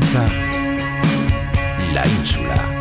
comienza La Ínsula.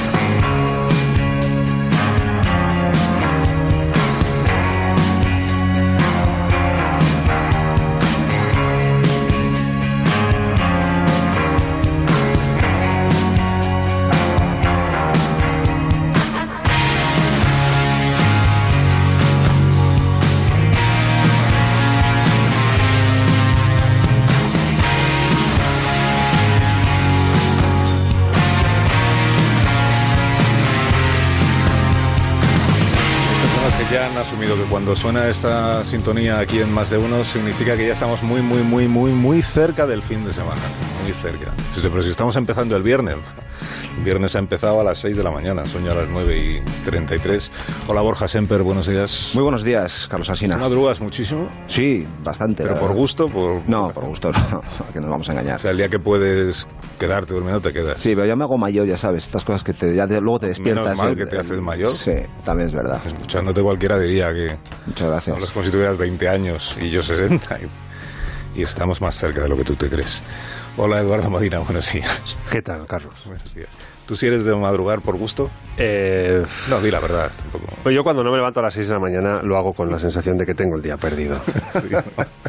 Ya han asumido que cuando suena esta sintonía aquí en Más de Uno significa que ya estamos muy cerca del fin de semana, muy cerca. Pero si estamos empezando el viernes ha empezado a las 6 de la mañana, son ya las 9:33. Hola Borja Semper, buenos días. Muy buenos días, Carlos Alsina. ¿Madrugas muchísimo? Sí, bastante. ¿Pero por gusto? No, por gusto no, que nos vamos a engañar. O sea, el día que puedes quedarte durmiendo te quedas. Sí, pero ya me hago mayor, ya sabes, estas cosas que luego te despiertas. Menos mal que te haces mayor. Sí, también es verdad. Escuchándote cualquiera diría que... Muchas gracias. Hablas como si tuvieras 20 años y yo 60 y estamos más cerca de lo que tú te crees. Hola Eduardo Medina, buenos días. ¿Qué tal, Carlos? Buenos días. ¿Tú sí eres de madrugar por gusto? No, di la verdad. Tampoco. Pues yo cuando no me levanto a las 6 de la mañana lo hago con la sensación de que tengo el día perdido. Sí, ¿no?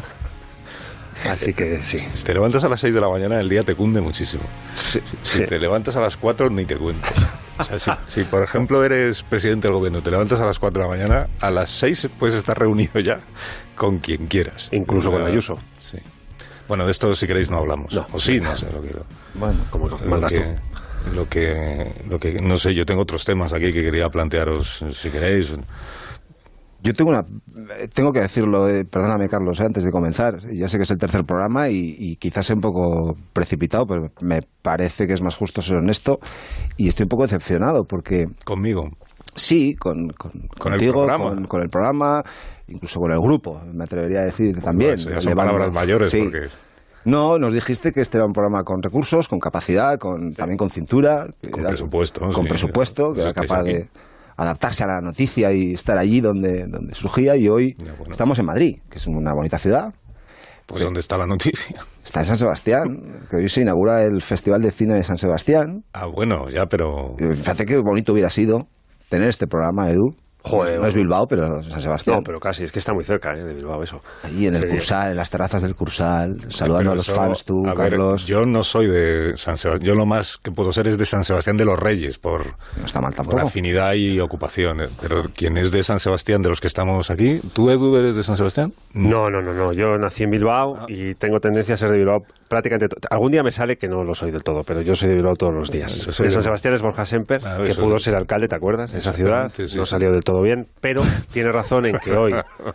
Así que sí. Si te levantas a las 6 de la mañana, el día te cunde muchísimo. Sí, Si te levantas a las 4, ni te cuento. O sea, si por ejemplo eres presidente del gobierno, te levantas a las 4 de la mañana, a las 6 puedes estar reunido ya con quien quieras. Incluso con Ayuso. Sí. Bueno, de esto si queréis no hablamos. No. O sí, no sé lo que... Bueno, como mandas tú. Lo que no sé, yo tengo otros temas aquí que quería plantearos si queréis. Yo tengo que decirlo, perdóname Carlos, antes de comenzar, ya sé que es el tercer programa y quizás sea un poco precipitado, pero me parece que es más justo ser honesto y estoy un poco decepcionado porque... ¿Conmigo? Sí, contigo, con el programa, incluso con el grupo, me atrevería a decir también. Bueno, son palabras mayores, sí. Porque... No, nos dijiste que este era un programa con recursos, con capacidad, también con cintura. Con presupuesto. Con presupuesto, que era capaz de adaptarse a la noticia y estar allí donde surgía, y hoy estamos en Madrid, que es una bonita ciudad. Pues ¿dónde está la noticia? Está en San Sebastián, que hoy se inaugura el Festival de Cine de San Sebastián. Ah, bueno, ya, pero... Fíjate qué bonito hubiera sido tener este programa, Edu. Joder, no es Bilbao, pero San Sebastián. No, pero casi, es que está muy cerca de Bilbao eso. Allí en el Cursal, en las terrazas del Cursal, saludando a los fans, tú, Carlos. Yo no soy de San Sebastián, yo lo más que puedo ser es de San Sebastián de los Reyes, no está mal tampoco. Por afinidad y ocupación. Pero quien es de San Sebastián, de los que estamos aquí, ¿tú, Edu, eres de San Sebastián? No, yo nací en Bilbao y tengo tendencia a ser de Bilbao prácticamente... Algún día me sale que no lo soy del todo, pero yo soy de Bilbao todos los días. De San Sebastián es Borja Semper, que pudo ser alcalde, ¿te acuerdas? De esa ciudad, sí. No salió del todo bien, pero tiene razón en que hoy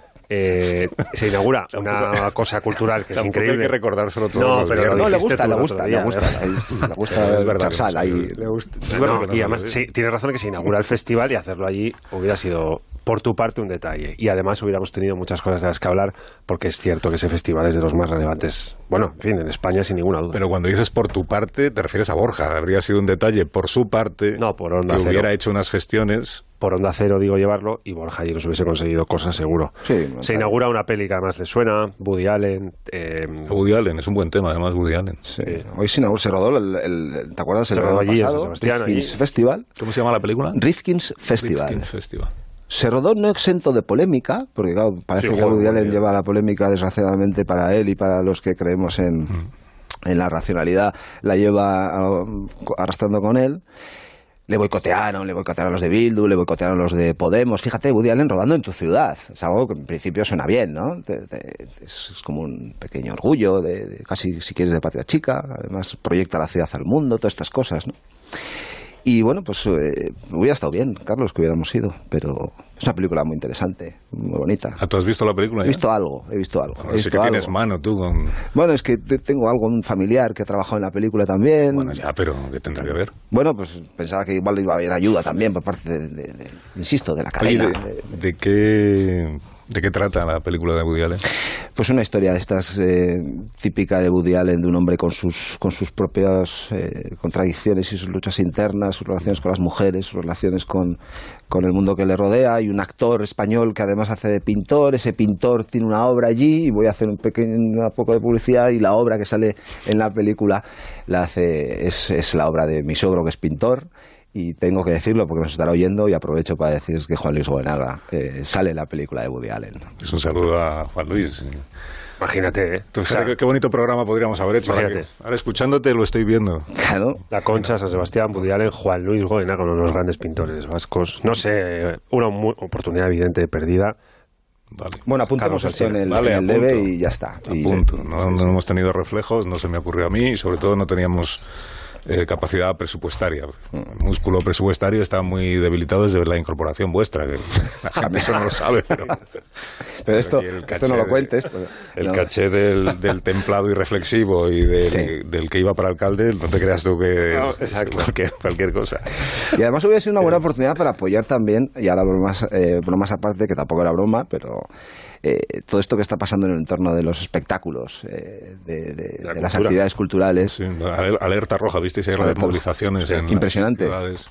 se inaugura una cosa cultural que es increíble. Hay que recordárselo todo. No, le gusta. Es verdad. Y además sí, tiene razón en que se inaugura el festival y hacerlo allí hubiera sido, por tu parte, un detalle. Y además hubiéramos tenido muchas cosas de las que hablar, porque es cierto que ese festival es de los más relevantes, bueno, en fin, en España sin ninguna duda. Pero cuando dices por tu parte, te refieres a Borja. Habría sido un detalle por su parte, no, por Onda que Cero. Hubiera hecho unas gestiones... Por Onda Cero, digo, llevarlo, y Borja allí nos hubiese conseguido cosas, seguro. Sí, se inaugura una peli que además le suena, Woody Allen. Woody Allen, es un buen tema, además, Woody Allen. Sí. Hoy se rodó ¿te acuerdas? El verano pasado, Rifkin's Festival. ¿Cómo se llama la película? Rifkin's Festival. Se rodó no exento de polémica, porque claro, parece que Woody Allen lleva la polémica, desgraciadamente para él y para los que creemos en la racionalidad, la lleva arrastrando con él. Le boicotearon los de Bildu, le boicotearon los de Podemos. Fíjate, Woody Allen rodando en tu ciudad. Es algo que en principio suena bien, ¿no? Es como un pequeño orgullo, casi si quieres de patria chica. Además proyecta la ciudad al mundo, todas estas cosas, ¿no? Y bueno, pues hubiera estado bien, Carlos, que hubiéramos ido, pero es una película muy interesante, muy bonita. ¿Tú has visto la película? He visto algo. Sí que tienes mano tú con... Bueno, es que tengo un familiar que ha trabajado en la película también. Bueno, ya, pero ¿qué tendrá que ver? Bueno, pues pensaba que igual iba a haber ayuda también por parte insisto, de la cadena. Oye, ¿de qué ¿De qué trata la película de Woody Allen? Pues una historia de estas típica de Woody Allen, de un hombre con sus propias contradicciones y sus luchas internas, sus relaciones con las mujeres, sus relaciones con el mundo que le rodea, y un actor español que además hace de pintor. Ese pintor tiene una obra allí, y voy a hacer un poco de publicidad, y la obra que sale en la película es la obra de mi suegro, que es pintor. Y tengo que decirlo porque nos estará oyendo, y aprovecho para decir que Juan Luis Goenaga sale en la película de Woody Allen. Es un saludo a Juan Luis. Imagínate, ¿eh? O sea, qué bonito programa podríamos haber hecho. Ahora escuchándote lo estoy viendo. Claro. La Concha, San Sebastián, Woody Allen, Juan Luis Goenaga, uno de los grandes pintores vascos. No sé, una oportunidad evidente perdida. Vale. Bueno, apuntamos esto en el debe y ya está. Apunto. No hemos tenido reflejos, no se me ocurrió a mí, y sobre todo no teníamos capacidad presupuestaria. El músculo presupuestario está muy debilitado desde la incorporación vuestra, que la gente eso no lo sabe, pero esto no lo cuentes. El caché del templado y reflexivo y del que iba para alcalde, no te creas tú que cualquier cosa. Y además hubiera sido una buena oportunidad para apoyar también, y ahora bromas aparte, que tampoco era broma, pero todo esto que está pasando en el entorno de los espectáculos, de las actividades culturales. Sí, alerta roja, ¿visteis ahí las movilizaciones en impresionante. Las ciudades?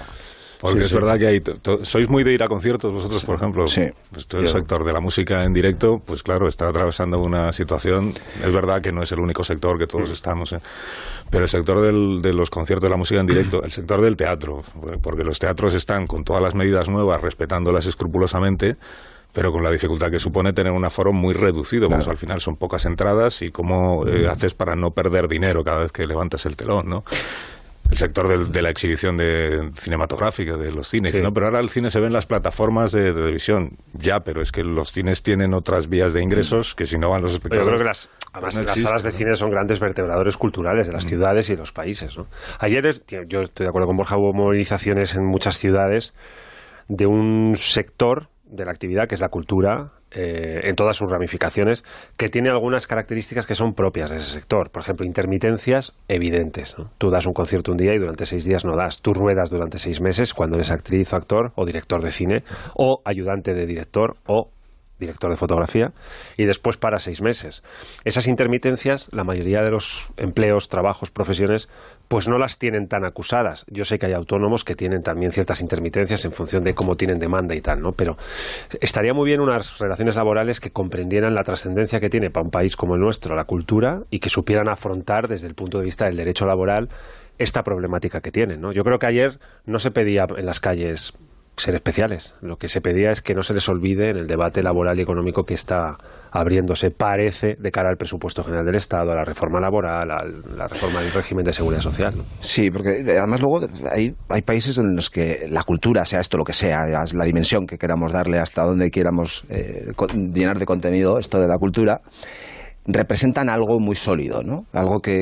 Porque es verdad que sois muy de ir a conciertos vosotros, por ejemplo. Sí. Pues todo el sector de la música en directo, pues claro, está atravesando una situación. Es verdad que no es el único sector, que todos estamos, pero el sector de los conciertos de la música en directo, el sector del teatro, porque los teatros están con todas las medidas nuevas, respetándolas escrupulosamente, pero con la dificultad que supone tener un aforo muy reducido, claro. Pues al final son pocas entradas, y cómo haces para no perder dinero cada vez que levantas el telón, ¿no? El sector de la exhibición cinematográfica, de los cines, sí. ¿No? Pero ahora el cine se ve en las plataformas de televisión, ya, pero es que los cines tienen otras vías de ingresos que si no van los espectadores. Yo creo que las salas de cine son grandes vertebradores culturales de las ciudades y de los países, ¿no? Ayer, yo estoy de acuerdo con Borja, hubo movilizaciones en muchas ciudades de un sector de la actividad que es la cultura, en todas sus ramificaciones, que tiene algunas características que son propias de ese sector. Por ejemplo, intermitencias evidentes, ¿no? Tú das un concierto un día y durante 6 días no das. Tú ruedas durante 6 meses cuando eres actriz o actor o director de cine o ayudante de director o director de fotografía, y después para 6 meses. Esas intermitencias, la mayoría de los empleos, trabajos, profesiones, pues no las tienen tan acusadas. Yo sé que hay autónomos que tienen también ciertas intermitencias en función de cómo tienen demanda y tal, ¿no? Pero estaría muy bien unas relaciones laborales que comprendieran la trascendencia que tiene para un país como el nuestro la cultura, y que supieran afrontar desde el punto de vista del derecho laboral esta problemática que tienen, ¿no? Yo creo que ayer no se pedía en las calles ser especiales. Lo que se pedía es que no se les olvide en el debate laboral y económico que está abriéndose, parece, de cara al presupuesto general del Estado, a la reforma laboral, a la reforma del régimen de seguridad social, ¿no? Sí, porque además luego hay países en los que la cultura, sea esto lo que sea, la dimensión que queramos darle, hasta donde queramos llenar de contenido esto de la cultura, representan algo muy sólido, ¿no? Algo que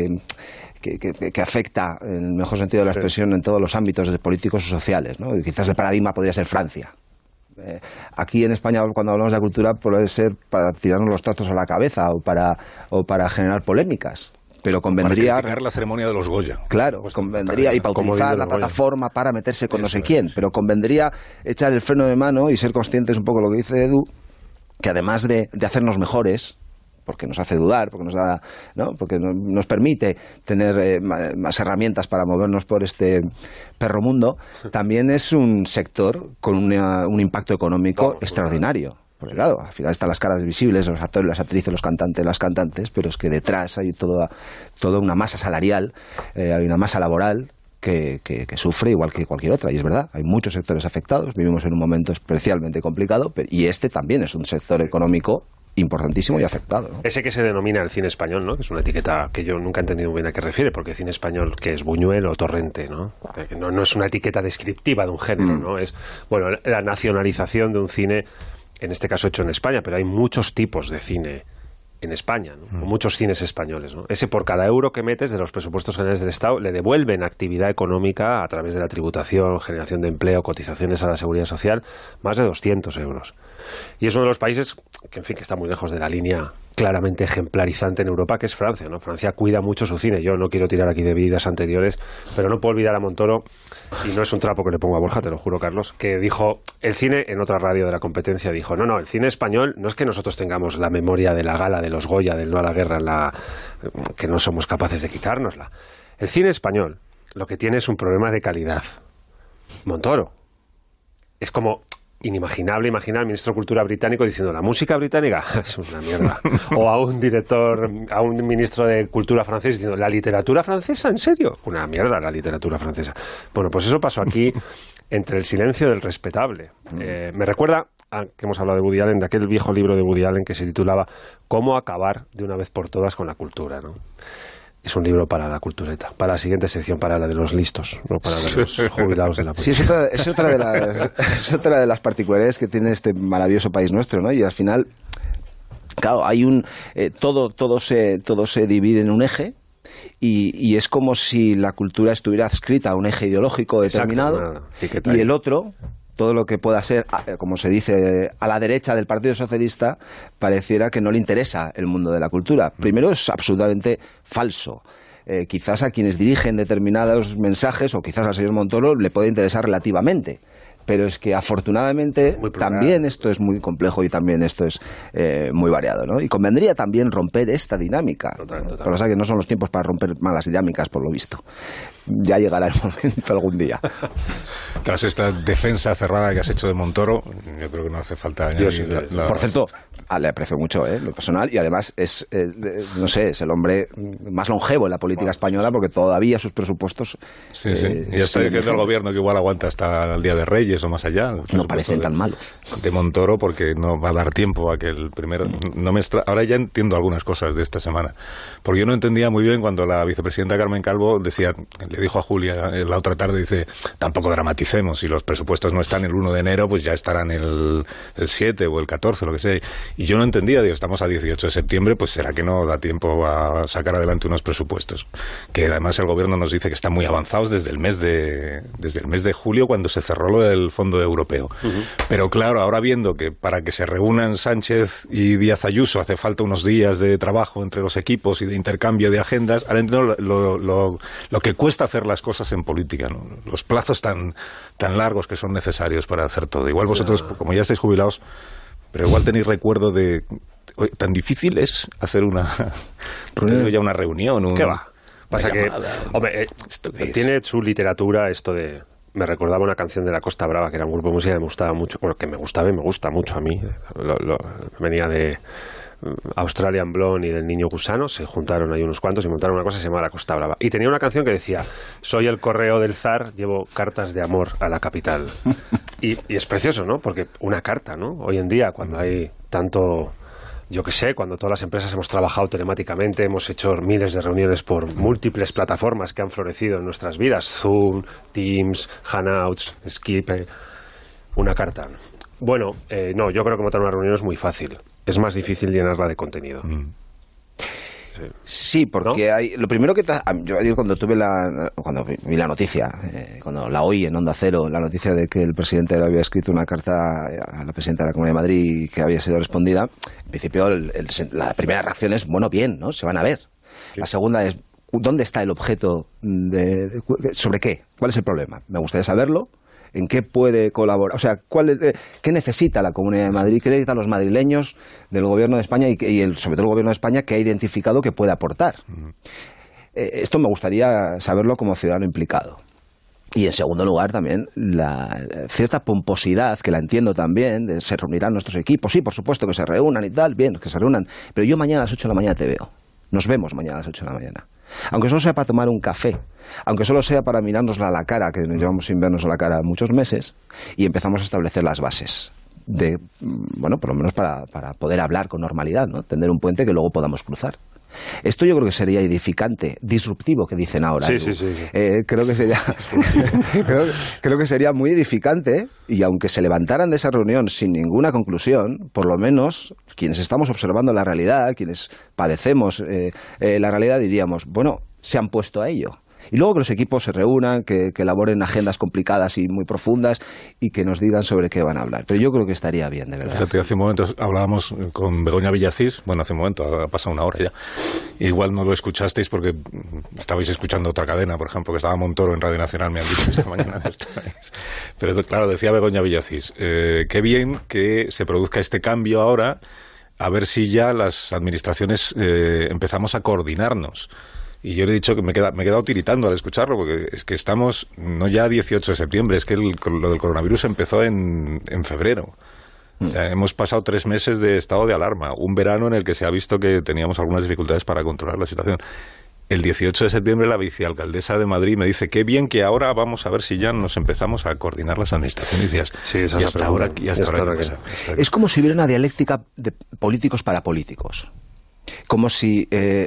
afecta, en el mejor sentido de la expresión, en todos los ámbitos políticos o sociales, ¿no? Y quizás el paradigma podría ser Francia. Aquí en España, cuando hablamos de la cultura, puede ser para tirarnos los trastos a la cabeza o para generar polémicas. Pero convendría... Para criticar la ceremonia de los Goya. Claro, pues convendría, y para utilizar la plataforma para meterse con no sé quién. Pero convendría echar el freno de mano y ser conscientes un poco de lo que dice Edu, que además de hacernos mejores, porque nos hace dudar, porque nos da, ¿no? Porque nos permite tener más herramientas para movernos por este perro mundo, también es un sector con un impacto económico extraordinario. Porque claro, al final están las caras visibles, los actores, las actrices, los cantantes, las cantantes, pero es que detrás hay toda una masa salarial, hay una masa laboral que sufre igual que cualquier otra, y es verdad, hay muchos sectores afectados, vivimos en un momento especialmente complicado, y este también es un sector económico importantísimo y afectado, ¿no? Ese que se denomina el cine español, ¿no? Que es una etiqueta que yo nunca he entendido muy bien a qué refiere, porque cine español, que es Buñuel o Torrente, ¿no? Que no es una etiqueta descriptiva de un género, ¿no? Es, bueno, la nacionalización de un cine, en este caso hecho en España, pero hay muchos tipos de cine en España, ¿no? Muchos cines españoles, ¿no? Ese por cada euro que metes de los presupuestos generales del Estado le devuelven actividad económica a través de la tributación, generación de empleo, cotizaciones a la seguridad social, más de 200 euros. Y es uno de los países que, en fin, que está muy lejos de la línea claramente ejemplarizante en Europa, que es Francia, ¿no? Francia cuida mucho su cine. Yo no quiero tirar aquí de vidas anteriores, pero no puedo olvidar a Montoro, y no es un trapo que le pongo a Borja, te lo juro, Carlos, que dijo, el cine, en otra radio de la competencia, dijo, no, el cine español no es que nosotros tengamos la memoria de la gala de los Goya, del no a la guerra, que no somos capaces de quitárnosla. El cine español lo que tiene es un problema de calidad. Montoro. Es como inimaginable imaginar al ministro de Cultura británico diciendo la música británica es una mierda. O a un director, a un ministro de Cultura francés diciendo la literatura francesa, ¿en serio? Una mierda la literatura francesa. Bueno, pues eso pasó aquí entre el silencio del respetable. Me recuerda que hemos hablado de Woody Allen, de aquel viejo libro de Woody Allen que se titulaba Cómo acabar de una vez por todas con la cultura, ¿no? Es un libro para la cultureta, para la siguiente sección, para la de los listos, no para la de los jubilados de la política. Sí, es otra de las particularidades que tiene este maravilloso país nuestro, ¿no? Y al final, claro, hay todo se divide en un eje. Y es como si la cultura estuviera adscrita a un eje ideológico determinado. Exacto, y el otro, todo lo que pueda ser, como se dice, a la derecha del Partido Socialista, pareciera que no le interesa el mundo de la cultura. Primero, es absolutamente falso. Quizás a quienes dirigen determinados mensajes, o quizás al señor Montoro, le puede interesar relativamente. Pero es que afortunadamente también esto es muy complejo y también esto es muy variado, ¿no? Y convendría también romper esta dinámica. Total. Lo que pasa es que no son los tiempos para romper malas dinámicas, por lo visto. Ya llegará el momento algún día. Tras esta defensa cerrada que has hecho de Montoro, yo creo que no hace falta añadir Por cierto, le aprecio mucho lo personal, y además es el hombre más longevo en la política española, porque todavía sus presupuestos... Sí. Y está diciendo el gobierno que igual aguanta hasta el Día de Reyes o más allá. No parecen tan malos. De Montoro, porque no va a dar tiempo a que el primero... Ahora ya entiendo algunas cosas de esta semana, porque yo no entendía muy bien cuando la vicepresidenta Carmen Calvo decía... Le dijo a Julia la otra tarde, dice, tampoco dramaticemos, si los presupuestos no están el 1 de enero, pues ya estarán el 7 o el 14, lo que sea. Y yo no entendía, digo, estamos a 18 de septiembre, pues será que no da tiempo a sacar adelante unos presupuestos. Que además el gobierno nos dice que están muy avanzados desde el mes de julio, cuando se cerró lo del Fondo Europeo. Uh-huh. Pero claro, ahora viendo que para que se reúnan Sánchez y Díaz Ayuso hace falta unos días de trabajo entre los equipos y de intercambio de agendas, ahora entiendo lo que cuesta hacer las cosas en política, ¿no? Los plazos tan largos que son necesarios para hacer todo. Igual vosotros, como ya estáis jubilados, pero igual tenéis recuerdo de... Tan difícil es hacer una reunión. ¿Qué va? Pasa que, hombre, tiene su literatura esto de... Me recordaba una canción de La Costa Brava, que era un grupo de música que me gustaba mucho, bueno, que me gustaba y me gusta mucho a mí. Venía de Australian Blonde y del Niño Gusano, se juntaron ahí unos cuantos y montaron una cosa que se llamaba La Costa Brava. Y tenía una canción que decía, soy el correo del zar, llevo cartas de amor a la capital. Y es precioso, ¿no? Porque una carta, ¿no? Hoy en día, cuando hay tanto... Yo qué sé, cuando todas las empresas hemos trabajado telemáticamente, hemos hecho miles de reuniones por múltiples plataformas que han florecido en nuestras vidas, Zoom, Teams, Hangouts, Skype, una carta. Bueno, no, yo creo que montar una reunión es muy fácil. Es más difícil llenarla de contenido. Sí, porque ¿no? Lo primero que... Yo ayer cuando vi la noticia, cuando la oí en Onda Cero, la noticia de que el presidente le había escrito una carta a la presidenta de la Comunidad de Madrid que había sido respondida, en principio la primera reacción es, bueno, bien, ¿no? Se van a ver. Sí. La segunda es, ¿dónde está el objeto? ¿Sobre qué? ¿Cuál es el problema? Me gustaría saberlo. ¿En qué puede colaborar? O sea, ¿qué necesita la Comunidad de Madrid? ¿Qué necesitan los madrileños del Gobierno de España y sobre todo el Gobierno de España que ha identificado que puede aportar? Uh-huh. Esto me gustaría saberlo como ciudadano implicado. Y en segundo lugar también la cierta pomposidad, que la entiendo también, de se reunirán nuestros equipos. Sí, por supuesto que se reúnan y tal, bien, que se reúnan. Pero yo mañana a las 8 de la mañana te veo. Nos vemos mañana a las 8 de la mañana. Aunque solo sea para tomar un café, aunque solo sea para mirarnos a la cara, que nos llevamos sin vernos a la cara muchos meses, y empezamos a establecer las bases de, bueno, por lo menos para poder hablar con normalidad, ¿no? Tender un puente que luego podamos cruzar. Esto yo creo que sería edificante, disruptivo, que dicen ahora. Sí. Creo que sería creo que sería muy edificante, y aunque se levantaran de esa reunión sin ninguna conclusión, por lo menos quienes estamos observando la realidad, quienes padecemos la realidad, diríamos, bueno, se han puesto a ello. Y luego que los equipos se reúnan, que elaboren agendas complicadas y muy profundas y que nos digan sobre qué van a hablar. Pero yo creo que estaría bien, de verdad. O sea, hace un momento hablábamos con Begoña Villacís, bueno, hace un momento, ha pasado una hora ya. Igual no lo escuchasteis porque estabais escuchando otra cadena, por ejemplo, que estaba Montoro en Radio Nacional, me han dicho esta mañana. Pero claro, decía Begoña Villacís, qué bien que se produzca este cambio ahora, a ver si ya las administraciones empezamos a coordinarnos. Y yo le he dicho que me he quedado tiritando al escucharlo, porque es que estamos no ya 18 de septiembre, es que lo del coronavirus empezó en febrero. O sea, hemos pasado 3 meses de estado de alarma, un verano en el que se ha visto que teníamos algunas dificultades para controlar la situación. El 18 de septiembre la vicealcaldesa de Madrid me dice, qué bien que ahora vamos a ver si ya nos empezamos a coordinar las administraciones. Y hasta ahora es como si hubiera una dialéctica de políticos para políticos. Como si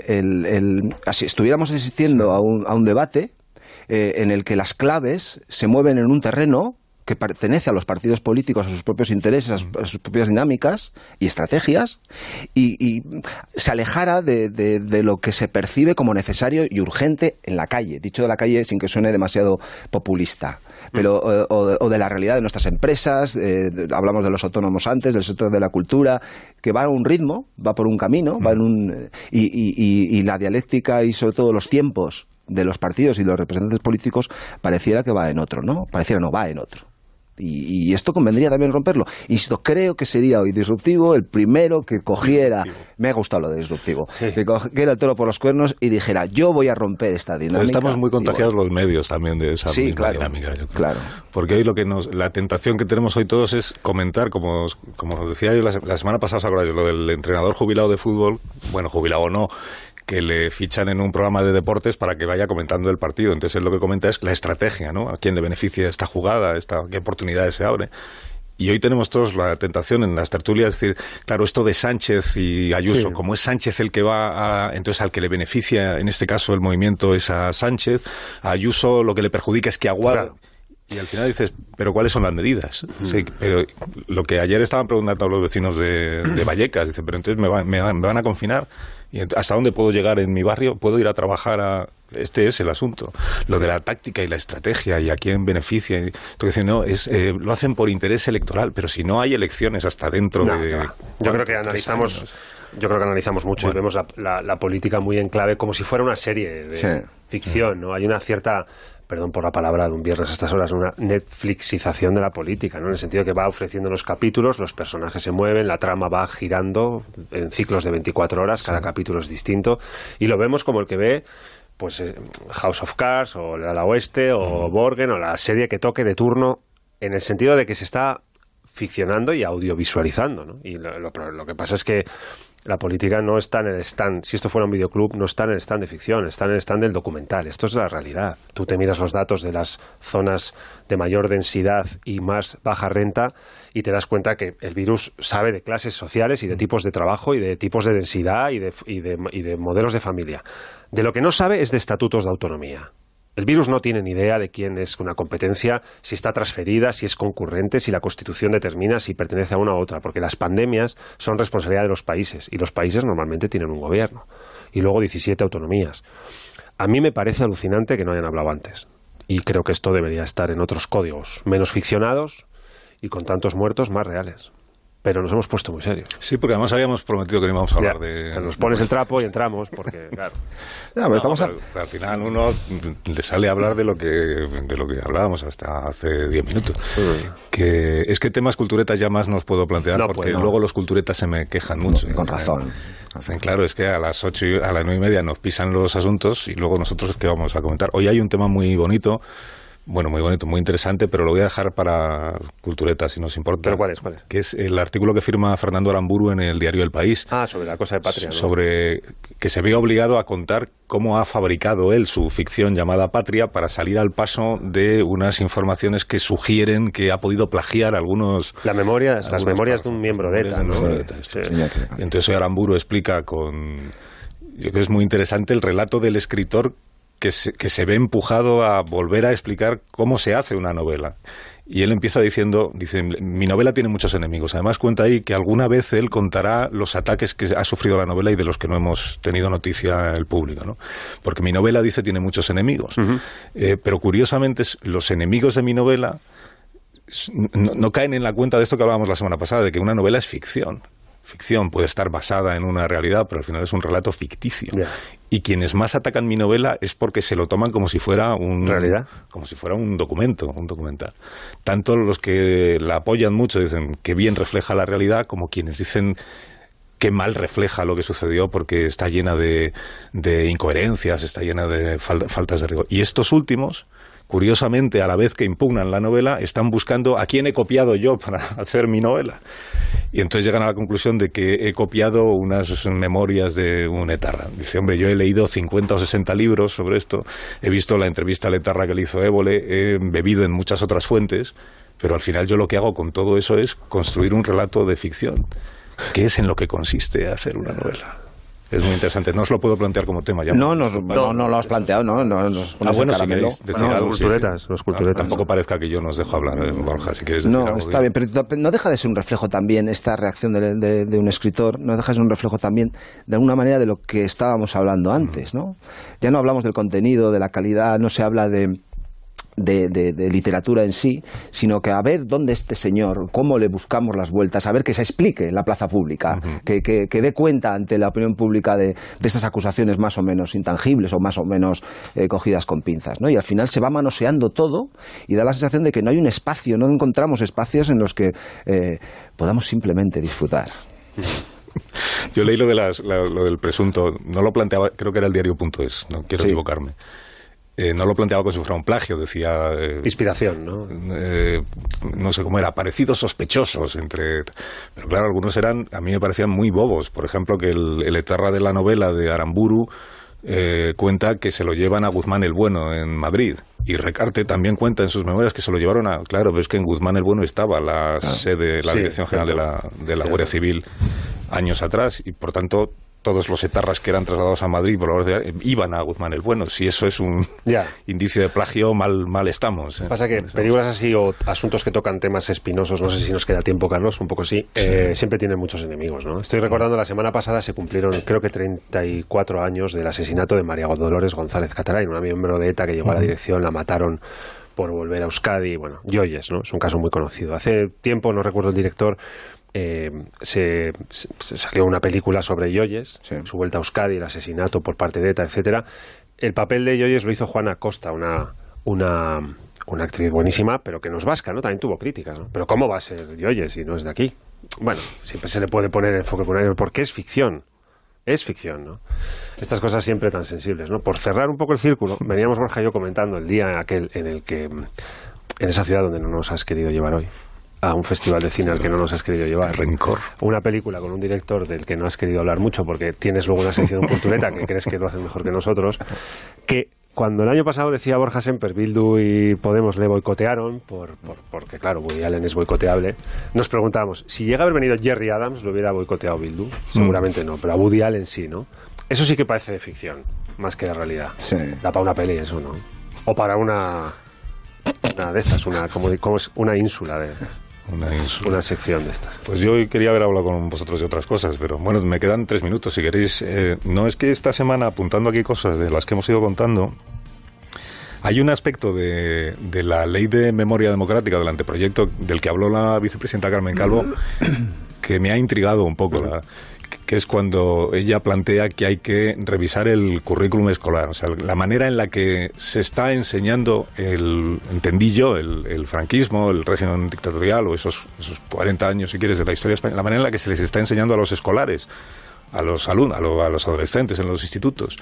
así estuviéramos asistiendo a un debate en el que las claves se mueven en un terreno que pertenece a los partidos políticos, a sus propios intereses, a sus propias dinámicas y estrategias, y se alejara de lo que se percibe como necesario y urgente en la calle, dicho de la calle sin que suene demasiado populista, pero o de la realidad de nuestras empresas, hablamos de los autónomos antes, del sector de la cultura, que va a un ritmo, va por un camino, va en y la dialéctica y sobre todo los tiempos de los partidos y los representantes políticos pareciera que va en otro, ¿no? Pareciera no, va en otro. Y esto convendría también romperlo. Insisto, creo que sería hoy disruptivo el primero que cogiera, me ha gustado lo de disruptivo, que cogiera el toro por los cuernos y dijera, yo voy a romper esta dinámica. Pero estamos muy contagiados los medios también de esa misma dinámica, yo creo. Claro. Porque hoy la tentación que tenemos hoy todos es comentar, como decía yo la semana pasada, ¿os acordáis? Lo del entrenador jubilado de fútbol, bueno, jubilado o no, que le fichan en un programa de deportes para que vaya comentando el partido. Entonces él lo que comenta es la estrategia, ¿no? A quién le beneficia esta jugada, qué oportunidades se abren. Y hoy tenemos todos la tentación en las tertulias de decir, claro, esto de Sánchez y Ayuso, como es Sánchez el que va entonces al que le beneficia, en este caso el movimiento es a Sánchez, a Ayuso lo que le perjudica es que Aguado... Claro. Y al final dices, ¿pero cuáles son las medidas? Sí, pero lo que ayer estaban preguntando a los vecinos de Vallecas, dicen, pero entonces me van a confinar. ¿Y hasta dónde puedo llegar en mi barrio? ¿Puedo ir a trabajar a...? Este es el asunto. Lo de la táctica y la estrategia y a quién beneficia. Entonces, no, lo hacen por interés electoral, pero si no hay elecciones hasta dentro de... Yo creo que analizamos mucho y vemos la política muy en clave, como si fuera una serie de ficción, ¿no? Hay una cierta... perdón por la palabra de un viernes a estas horas, una Netflixización de la política, ¿no? En el sentido que va ofreciendo los capítulos, los personajes se mueven, la trama va girando en ciclos de 24 horas, cada capítulo es distinto, y lo vemos como el que ve pues House of Cards, o el Ala Oeste, o Borgen, o la serie que toque de turno, en el sentido de que se está ficcionando y audiovisualizando, ¿no? Y lo que pasa es que la política no está en el stand, si esto fuera un videoclub, no está en el stand de ficción, está en el stand del documental. Esto es la realidad. Tú te miras los datos de las zonas de mayor densidad y más baja renta y te das cuenta que el virus sabe de clases sociales y de tipos de trabajo y de tipos de densidad y de modelos de familia. De lo que no sabe es de estatutos de autonomía. El virus no tiene ni idea de quién es una competencia, si está transferida, si es concurrente, si la Constitución determina si pertenece a una u otra, porque las pandemias son responsabilidad de los países, y los países normalmente tienen un gobierno, y luego 17 autonomías. A mí me parece alucinante que no hayan hablado antes, y creo que esto debería estar en otros códigos, menos ficcionados y con tantos muertos más reales. Pero nos hemos puesto muy serios. Sí, porque además habíamos prometido que no íbamos a hablar de... Nos pones el trapo y entramos, porque, claro... Al final uno le sale a hablar de lo que hablábamos hasta hace 10 minutos. Que es que temas culturetas ya más nos puedo plantear, porque luego los culturetas se me quejan mucho. Con razón. Claro, es que a las 8 a las 9:30 nos pisan los asuntos y luego nosotros ¿qué vamos a comentar? Hoy hay un tema muy bonito. Bueno, muy bonito, muy interesante, pero lo voy a dejar para Cultureta, si nos importa. ¿Pero cuál es? Que es el artículo que firma Fernando Aramburu en el diario El País. Sobre la cosa de Patria, ¿no? Sobre que se ve obligado a contar cómo ha fabricado él su ficción llamada Patria para salir al paso de unas informaciones que sugieren que ha podido plagiar algunos... Las memorias de un miembro de ETA, ¿no? Entonces Aramburu explica con yo creo que es muy interesante el relato del escritor que se ve empujado a volver a explicar cómo se hace una novela. Y él empieza dice, mi novela tiene muchos enemigos. Además cuenta ahí que alguna vez él contará los ataques que ha sufrido la novela y de los que no hemos tenido noticia el público, ¿no? Porque mi novela, dice, tiene muchos enemigos. Pero curiosamente los enemigos de mi novela no caen en la cuenta de esto que hablábamos la semana pasada, de que una novela es ficción. Ficción puede estar basada en una realidad, pero al final es un relato ficticio. Yeah. Y quienes más atacan mi novela es porque se lo toman como si fuera como si fuera un documental. Tanto los que la apoyan mucho dicen que bien refleja la realidad, como quienes dicen que mal refleja lo que sucedió porque está llena de incoherencias, está llena de faltas de rigor. Y estos últimos, curiosamente, a la vez que impugnan la novela, están buscando a quién he copiado yo para hacer mi novela. Y entonces llegan a la conclusión de que he copiado unas memorias de un etarra. Dice, hombre, yo he leído 50 o 60 libros sobre esto, he visto la entrevista al etarra que le hizo Évole, he bebido en muchas otras fuentes, pero al final yo lo que hago con todo eso es construir un relato de ficción, que es en lo que consiste hacer una novela. Es muy interesante. No os lo puedo plantear como tema. No lo has planteado, ¿no? Bueno, si queréis decir algo. Los culturetas. Tampoco parezca que yo nos dejo hablar, Borja, si quieres decir algo. No, está bien, pero no deja de ser un reflejo también, esta reacción de un escritor, no deja de ser un reflejo también, de alguna manera, de lo que estábamos hablando antes, ¿no? Ya no hablamos del contenido, de la calidad, no se habla de literatura en sí, sino que a ver dónde este señor, cómo le buscamos las vueltas, a ver que se explique en la plaza pública, que dé cuenta ante la opinión pública de estas acusaciones más o menos intangibles o más o menos cogidas con pinzas, ¿no? Y al final se va manoseando todo y da la sensación de que no hay un espacio, no encontramos espacios en los que podamos simplemente disfrutar. Yo leí lo del presunto, no lo planteaba, creo que era el diario.es, no quiero equivocarme. No lo planteaba como si fuera un plagio, decía... inspiración, ¿no? No sé cómo era, parecidos sospechosos entre... Pero claro, algunos a mí me parecían muy bobos. Por ejemplo, que el etarra de la novela de Aramburu cuenta que se lo llevan a Guzmán el Bueno en Madrid. Y Recarte también cuenta en sus memorias que se lo llevaron a... Claro, pero es que en Guzmán el Bueno estaba la sede, la Dirección General de la Guardia Civil años atrás, y por tanto... todos los etarras que eran trasladados a Madrid iban a Guzmán el Bueno. Si eso es un indicio de plagio, mal estamos. Pasa que películas así o asuntos que tocan temas espinosos, no sé si nos queda tiempo, Carlos, un poco sí, siempre tienen muchos enemigos, ¿no? Estoy recordando, la semana pasada se cumplieron, creo que 34 años del asesinato de María Dolores González Catarain, una miembro de ETA que llegó a la dirección, la mataron por volver a Euskadi. Bueno, Joyes, ¿no? Es un caso muy conocido. Hace tiempo, no recuerdo el director, se salió una película sobre Joyes, su vuelta a Euskadi, el asesinato por parte de ETA, etcétera. El papel de Joyes lo hizo Juana Costa, una actriz buenísima, pero que no es vasca, ¿no? También tuvo críticas, ¿no? Pero ¿cómo va a ser Joyes si no es de aquí? Bueno, siempre se le puede poner enfoque por ahí, porque es ficción. Es ficción, ¿no? Estas cosas siempre tan sensibles, ¿no? Por cerrar un poco el círculo, veníamos Borja y yo comentando el día aquel en el que, en esa ciudad donde no nos has querido llevar hoy, a un festival de cine al que no nos has querido llevar. Rencor. Una película con un director del que no has querido hablar mucho porque tienes luego una sección cultureta que crees que lo hacen mejor que nosotros, que cuando el año pasado decía Borja Semper, Bildu y Podemos le boicotearon, porque claro, Woody Allen es boicoteable, nos preguntábamos, si llega a haber venido Jerry Adams, ¿lo hubiera boicoteado Bildu? Seguramente no, pero a Woody Allen sí, ¿no? Eso sí que parece de ficción, más que de realidad. Sí. Da para una peli eso, ¿no? O para una de estas, como es una ínsula de... Una sección de estas. Pues yo quería haber hablado con vosotros de otras cosas, pero bueno, me quedan 3 minutos si queréis. No, es que esta semana, apuntando aquí cosas de las que hemos ido contando, hay un aspecto de la Ley de Memoria Democrática, del anteproyecto del que habló la vicepresidenta Carmen Calvo, que me ha intrigado un poco, que es cuando ella plantea que hay que revisar el currículum escolar, o sea, la manera en la que se está enseñando entendí yo, el franquismo, el régimen dictatorial, o esos 40 años, si quieres, de la historia española, la manera en la que se les está enseñando a los escolares, a los alumnos, a los adolescentes en los institutos.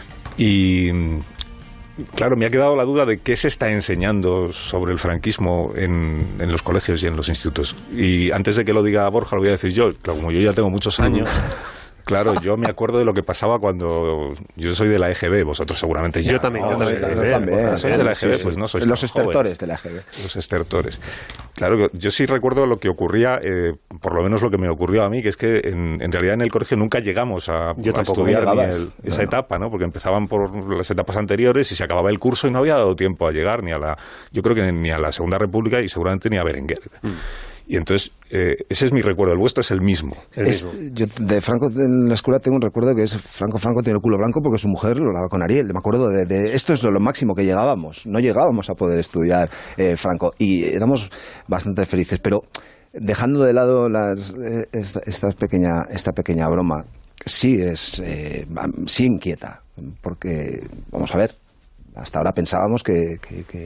Y claro, me ha quedado la duda de qué se está enseñando sobre el franquismo en los colegios y en los institutos. Y antes de que lo diga Borja, lo voy a decir yo. Claro, como yo ya tengo muchos años, Claro, yo me acuerdo de lo que pasaba cuando... Yo soy de la EGB, vosotros seguramente ya... Yo también. Sois de la EGB, pues no sois los estertores de la EGB. Los estertores. Claro, yo sí recuerdo lo que ocurría, por lo menos lo que me ocurrió a mí, que es que en realidad en el colegio nunca llegamos a estudiar esa etapa, ¿no? Porque empezaban por las etapas anteriores y se acababa el curso y no había dado tiempo a llegar yo creo que ni a la Segunda República y seguramente ni a Berenguer. Y entonces, ese es mi recuerdo, el vuestro es el mismo. Yo de Franco en la escuela tengo un recuerdo que es Franco tiene el culo blanco porque su mujer lo lava con Ariel. Me acuerdo de esto es lo máximo que llegábamos. No llegábamos a poder estudiar Franco y éramos bastante felices. Pero dejando de lado esta pequeña broma, sí inquieta. Porque, vamos a ver, hasta ahora pensábamos que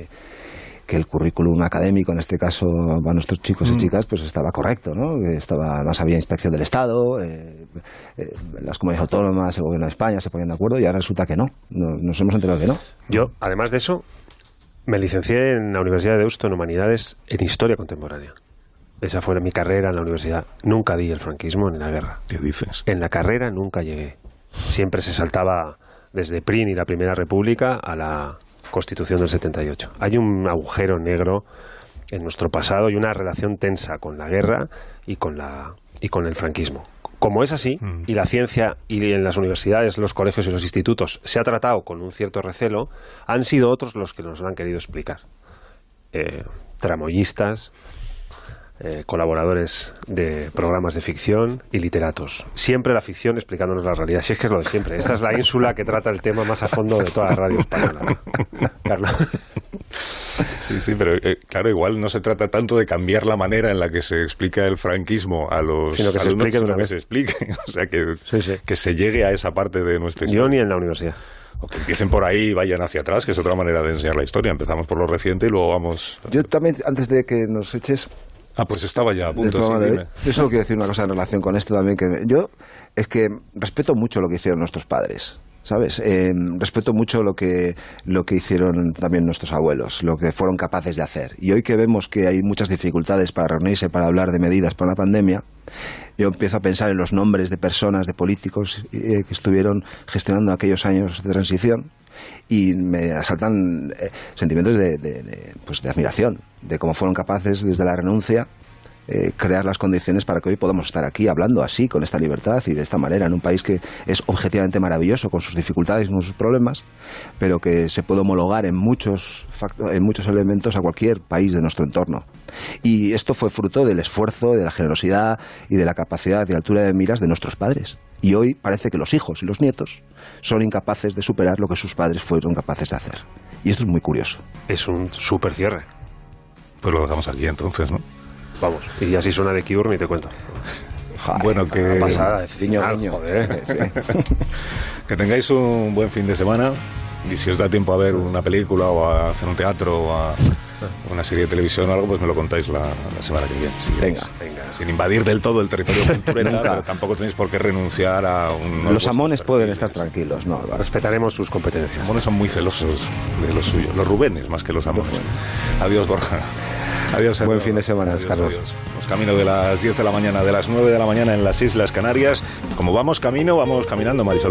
el currículum académico, en este caso para nuestros chicos y chicas, pues estaba correcto, ¿no? Además había inspección del Estado, las comunidades autónomas, el gobierno de España se ponían de acuerdo y ahora resulta que no. Nos hemos enterado que no. Yo, además de eso, me licencié en la Universidad de Deusto en Humanidades en Historia Contemporánea. Esa fue mi carrera en la universidad. Nunca di el franquismo en la guerra. ¿Qué dices? En la carrera nunca llegué. Siempre se saltaba desde PRIN y la Primera República a la Constitución del 78. Hay un agujero negro en nuestro pasado y una relación tensa con la guerra y con el franquismo. Como es así, y la ciencia y en las universidades, los colegios y los institutos se ha tratado con un cierto recelo, han sido otros los que nos lo han querido explicar. Tramoyistas, colaboradores de programas de ficción y literatos. Siempre la ficción explicándonos la realidad. Si es que es lo de siempre. Esta es la ínsula que trata el tema más a fondo de toda la radio española. Carlos. Sí, pero claro, igual no se trata tanto de cambiar la manera en la que se explica el franquismo a los sino que alumnos, se explique. O sea, que se llegue a esa parte de nuestra historia. Yo ni en la universidad. O que empiecen por ahí y vayan hacia atrás, que es otra manera de enseñar la historia. Empezamos por lo reciente y luego vamos... Yo también, antes de que nos eches... pues estaba ya a punto. Yo solo quiero decir una cosa en relación con esto también, yo es que respeto mucho lo que hicieron nuestros padres, ¿sabes? Respeto mucho lo que hicieron también nuestros abuelos, lo que fueron capaces de hacer. Y hoy que vemos que hay muchas dificultades para reunirse, para hablar de medidas para la pandemia, yo empiezo a pensar en los nombres de personas, de políticos que estuvieron gestionando aquellos años de transición y me asaltan sentimientos de admiración, de cómo fueron capaces desde la renuncia crear las condiciones para que hoy podamos estar aquí hablando así, con esta libertad y de esta manera, en un país que es objetivamente maravilloso, con sus dificultades y con sus problemas, pero que se puede homologar en muchos elementos a cualquier país de nuestro entorno. Y esto fue fruto del esfuerzo, de la generosidad y de la capacidad de altura de miras de nuestros padres. Y hoy parece que los hijos y los nietos son incapaces de superar lo que sus padres fueron capaces de hacer. Y esto es muy curioso. Es un súper cierre. Pues lo dejamos aquí entonces, ¿no? Vamos, y así suena de Cure, ni te cuento. Bueno, que... pasada, guiño. Sí. Que tengáis un buen fin de semana. Y si os da tiempo a ver una película o a hacer un teatro o a una serie de televisión o algo, pues me lo contáis la semana que viene. Si venga. Sin invadir del todo el territorio cultural, pero tampoco tenéis por qué renunciar a un... Los amones pueden estar tranquilos, ¿no? Respetaremos sus competencias. Los amones son muy celosos de lo suyo. Los rubenes más que los amones. Adiós, Borja. Adiós. Buen fin de semana, Carlos. Adiós. Vamos camino de las 10 de la mañana, de las 9 de la mañana en las Islas Canarias. Como vamos caminando, Marisol.